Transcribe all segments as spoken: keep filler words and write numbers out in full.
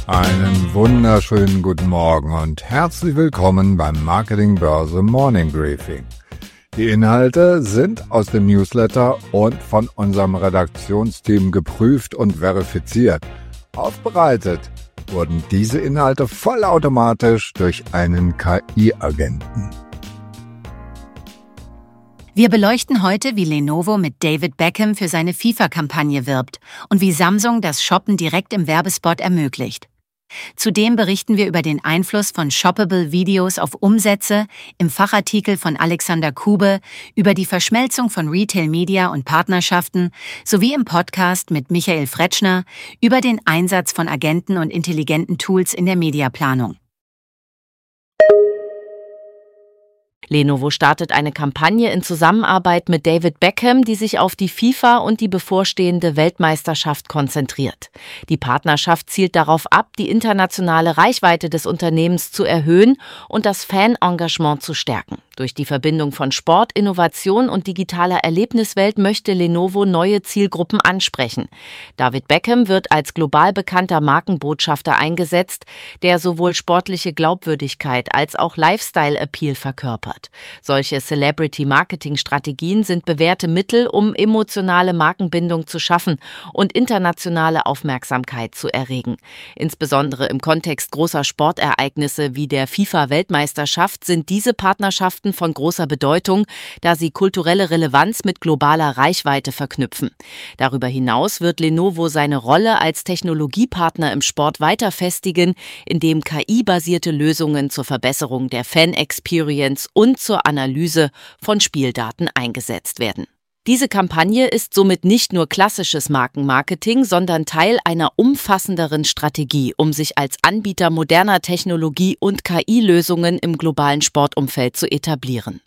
Einen wunderschönen guten Morgen und herzlich willkommen beim Marketing Börse Morning Briefing. Die Inhalte sind aus dem Newsletter und von unserem Redaktionsteam geprüft und verifiziert. Aufbereitet wurden diese Inhalte vollautomatisch durch einen K I-Agenten. Wir beleuchten heute, wie Lenovo mit David Beckham für seine FIFA-Kampagne wirbt und wie Samsung das Shoppen direkt im Werbespot ermöglicht. Zudem berichten wir über den Einfluss von Shoppable Videos auf Umsätze, im Fachartikel von Alexander Kube über die Verschmelzung von Retail Media und Partnerschaften sowie im Podcast mit Michael Fretschner über den Einsatz von Agenten und intelligenten Tools in der Mediaplanung. Lenovo startet eine Kampagne in Zusammenarbeit mit David Beckham, die sich auf die FIFA und die bevorstehende Weltmeisterschaft konzentriert. Die Partnerschaft zielt darauf ab, die internationale Reichweite des Unternehmens zu erhöhen und das Fan-Engagement zu stärken. Durch die Verbindung von Sport, Innovation und digitaler Erlebniswelt möchte Lenovo neue Zielgruppen ansprechen. David Beckham wird als global bekannter Markenbotschafter eingesetzt, der sowohl sportliche Glaubwürdigkeit als auch Lifestyle-Appeal verkörpert. Solche Celebrity-Marketing-Strategien sind bewährte Mittel, um emotionale Markenbindung zu schaffen und internationale Aufmerksamkeit zu erregen. Insbesondere im Kontext großer Sportereignisse wie der FIFA-Weltmeisterschaft sind diese Partnerschaften von großer Bedeutung, da sie kulturelle Relevanz mit globaler Reichweite verknüpfen. Darüber hinaus wird Lenovo seine Rolle als Technologiepartner im Sport weiter festigen, indem K I-basierte Lösungen zur Verbesserung der Fan-Experience und zur Analyse von Spieldaten eingesetzt werden. Diese Kampagne ist somit nicht nur klassisches Markenmarketing, sondern Teil einer umfassenderen Strategie, um sich als Anbieter moderner Technologie und K I-Lösungen im globalen Sportumfeld zu etablieren.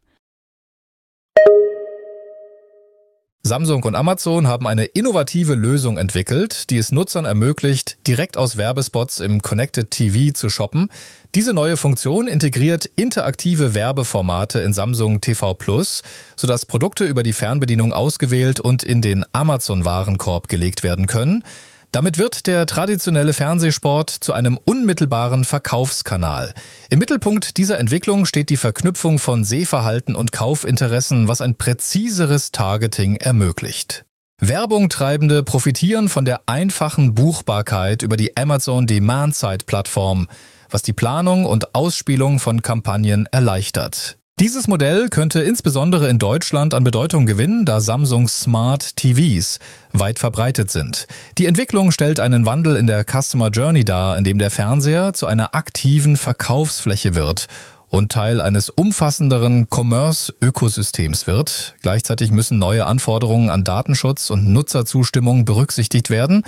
Samsung und Amazon haben eine innovative Lösung entwickelt, die es Nutzern ermöglicht, direkt aus Werbespots im Connected T V zu shoppen. Diese neue Funktion integriert interaktive Werbeformate in Samsung T V Plus, sodass Produkte über die Fernbedienung ausgewählt und in den Amazon-Warenkorb gelegt werden können. Damit wird der traditionelle Fernsehsport zu einem unmittelbaren Verkaufskanal. Im Mittelpunkt dieser Entwicklung steht die Verknüpfung von Sehverhalten und Kaufinteressen, was ein präziseres Targeting ermöglicht. Werbungtreibende profitieren von der einfachen Buchbarkeit über die Amazon Demand-Side-Plattform, was die Planung und Ausspielung von Kampagnen erleichtert. Dieses Modell könnte insbesondere in Deutschland an Bedeutung gewinnen, da Samsungs Smart T Vs weit verbreitet sind. Die Entwicklung stellt einen Wandel in der Customer Journey dar, in dem der Fernseher zu einer aktiven Verkaufsfläche wird und Teil eines umfassenderen Commerce-Ökosystems wird. Gleichzeitig müssen neue Anforderungen an Datenschutz und Nutzerzustimmung berücksichtigt werden.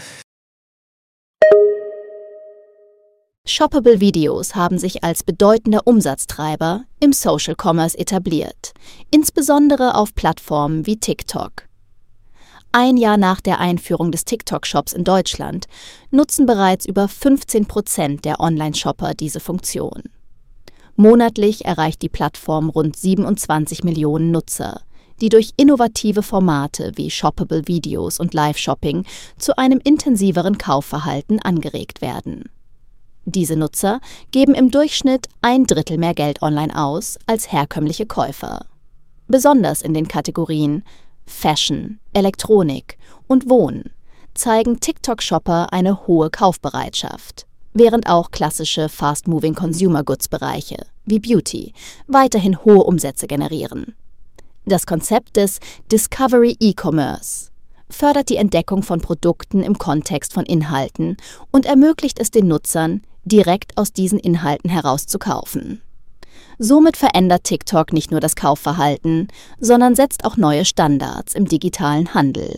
Shoppable Videos haben sich als bedeutender Umsatztreiber im Social Commerce etabliert, insbesondere auf Plattformen wie TikTok. Ein Jahr nach der Einführung des TikTok-Shops in Deutschland nutzen bereits über fünfzehn Prozent der Online-Shopper diese Funktion. Monatlich erreicht die Plattform rund siebenundzwanzig Millionen Nutzer, die durch innovative Formate wie Shoppable Videos und Live-Shopping zu einem intensiveren Kaufverhalten angeregt werden. Diese Nutzer geben im Durchschnitt ein Drittel mehr Geld online aus als herkömmliche Käufer. Besonders in den Kategorien Fashion, Elektronik und Wohnen zeigen TikTok-Shopper eine hohe Kaufbereitschaft, während auch klassische Fast-Moving Consumer Goods-Bereiche wie Beauty weiterhin hohe Umsätze generieren. Das Konzept des Discovery E-Commerce fördert die Entdeckung von Produkten im Kontext von Inhalten und ermöglicht es den Nutzern, direkt aus diesen Inhalten heraus zu kaufen. Somit verändert TikTok nicht nur das Kaufverhalten, sondern setzt auch neue Standards im digitalen Handel.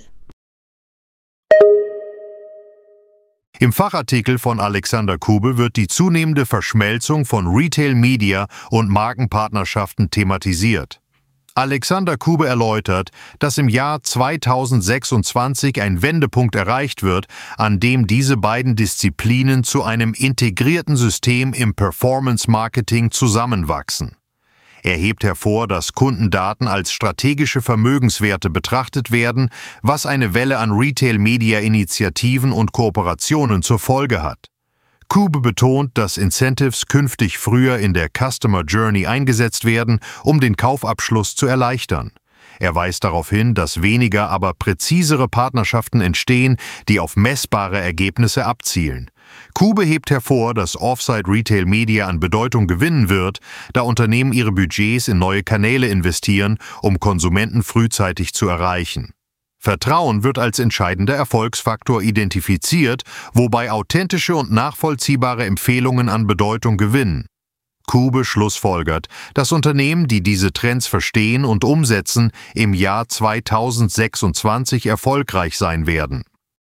Im Fachartikel von Alexander Kube wird die zunehmende Verschmelzung von Retail Media und Markenpartnerschaften thematisiert. Alexander Kube erläutert, dass im Jahr zweitausendsechsundzwanzig ein Wendepunkt erreicht wird, an dem diese beiden Disziplinen zu einem integrierten System im Performance-Marketing zusammenwachsen. Er hebt hervor, dass Kundendaten als strategische Vermögenswerte betrachtet werden, was eine Welle an Retail-Media-Initiativen und Kooperationen zur Folge hat. Kube betont, dass Incentives künftig früher in der Customer Journey eingesetzt werden, um den Kaufabschluss zu erleichtern. Er weist darauf hin, dass weniger, aber präzisere Partnerschaften entstehen, die auf messbare Ergebnisse abzielen. Kube hebt hervor, dass Offsite Retail Media an Bedeutung gewinnen wird, da Unternehmen ihre Budgets in neue Kanäle investieren, um Konsumenten frühzeitig zu erreichen. Vertrauen wird als entscheidender Erfolgsfaktor identifiziert, wobei authentische und nachvollziehbare Empfehlungen an Bedeutung gewinnen. Kube schlussfolgert, dass Unternehmen, die diese Trends verstehen und umsetzen, im Jahr zweitausendsechsundzwanzig erfolgreich sein werden.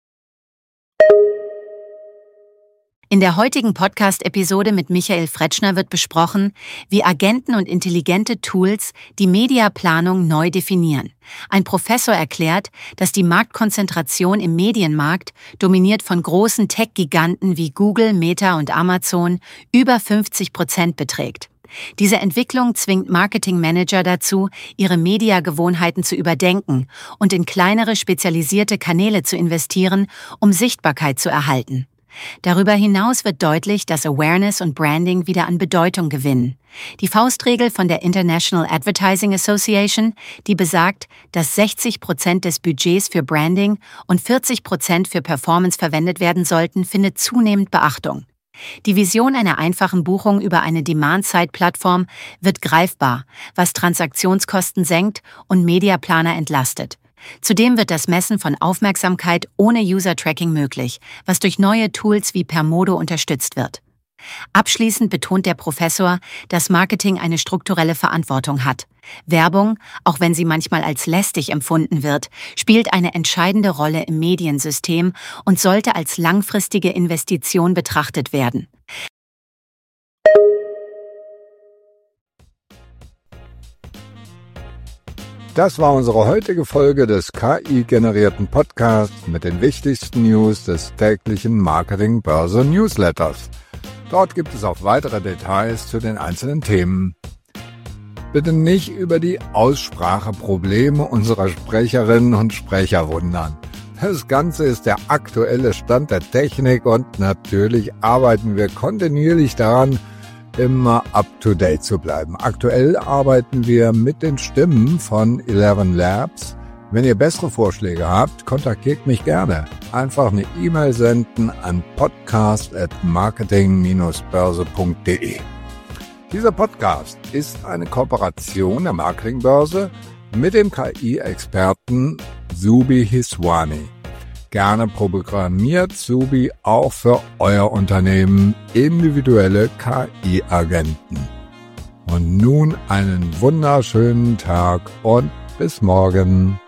In der heutigen Podcast-Episode mit Michael Fretschner wird besprochen, wie Agenten und intelligente Tools die Mediaplanung neu definieren. Ein Professor erklärt, dass die Marktkonzentration im Medienmarkt, dominiert von großen Tech-Giganten wie Google, Meta und Amazon, über fünfzig Prozent beträgt. Diese Entwicklung zwingt Marketingmanager dazu, ihre Mediagewohnheiten zu überdenken und in kleinere spezialisierte Kanäle zu investieren, um Sichtbarkeit zu erhalten. Darüber hinaus wird deutlich, dass Awareness und Branding wieder an Bedeutung gewinnen. Die Faustregel von der International Advertising Association, die besagt, dass sechzig Prozent des Budgets für Branding und vierzig Prozent für Performance verwendet werden sollten, findet zunehmend Beachtung. Die Vision einer einfachen Buchung über eine Demand-Side-Plattform wird greifbar, was Transaktionskosten senkt und Mediaplaner entlastet. Zudem wird das Messen von Aufmerksamkeit ohne User-Tracking möglich, was durch neue Tools wie Permodo unterstützt wird. Abschließend betont der Professor, dass Marketing eine strukturelle Verantwortung hat. Werbung, auch wenn sie manchmal als lästig empfunden wird, spielt eine entscheidende Rolle im Mediensystem und sollte als langfristige Investition betrachtet werden. Das war unsere heutige Folge des K I-generierten Podcasts mit den wichtigsten News des täglichen Marketing-Börse-Newsletters. Dort gibt es auch weitere Details zu den einzelnen Themen. Bitte nicht über die Ausspracheprobleme unserer Sprecherinnen und Sprecher wundern. Das Ganze ist der aktuelle Stand der Technik und natürlich arbeiten wir kontinuierlich daran, immer up-to-date zu bleiben. Aktuell arbeiten wir mit den Stimmen von Eleven Labs. Wenn ihr bessere Vorschläge habt, kontaktiert mich gerne. Einfach eine E-Mail senden an podcast at marketing dash börse punkt de. Dieser Podcast ist eine Kooperation der Marketingbörse mit dem K I-Experten Zubi Hiswani. Gerne programmiert Zubi auch für euer Unternehmen individuelle K I-Agenten. Und nun einen wunderschönen Tag und bis morgen.